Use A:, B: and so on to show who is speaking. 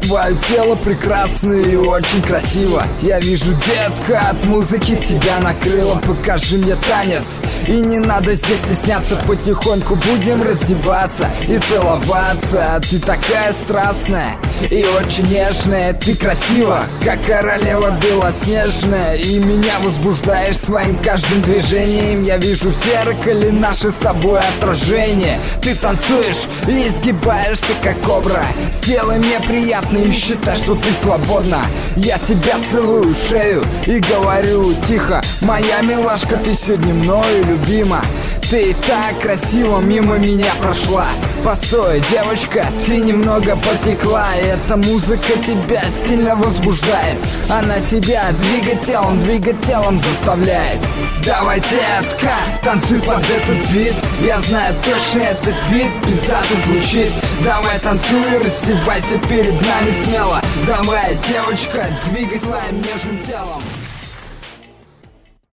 A: Твое тело прекрасно и очень красиво. Я вижу, детка, от музыки тебя накрыло. Покажи мне танец, и не надо здесь стесняться. Потихоньку будем раздеваться и целоваться. Ты такая страстная и очень нежная. Ты красива, как королева белоснежная, и меня возбуждаешь своим каждым движением. Я вижу в зеркале наше с тобой отражение. Ты танцуешь и изгибаешься, как кобра. Сделай мне приятно и считай, что ты свободна. Я тебя целую в шею и говорю тихо: моя милашка, ты сегодня мною любима. Ты так красиво мимо меня прошла. Постой, девочка, ты немного потекла. Эта музыка тебя сильно возбуждает. Она тебя двигать телом заставляет. Давай, детка, танцуй под этот бит. Я знаю точно, этот бит пиздато звучит. Давай танцуй, раздевайся перед нами смело. Давай, девочка, двигай своим нежным телом.